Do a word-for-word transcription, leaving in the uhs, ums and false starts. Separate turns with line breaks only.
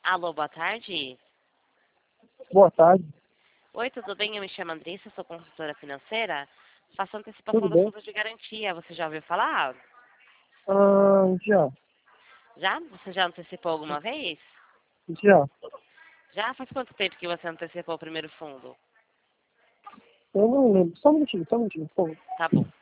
Alô, boa tarde.
Boa tarde.
Oi, tudo bem? Eu me chamo Andressa, sou consultora financeira. Faço antecipação
Tudo
do
bem?
fundo de garantia. Você já ouviu falar?
Ah, já.
Já? Você já antecipou alguma vez?
Já.
Já? Faz quanto tempo que você antecipou o primeiro fundo?
Eu não lembro. Só um minutinho, só um minutinho, por favor.
Tá bom.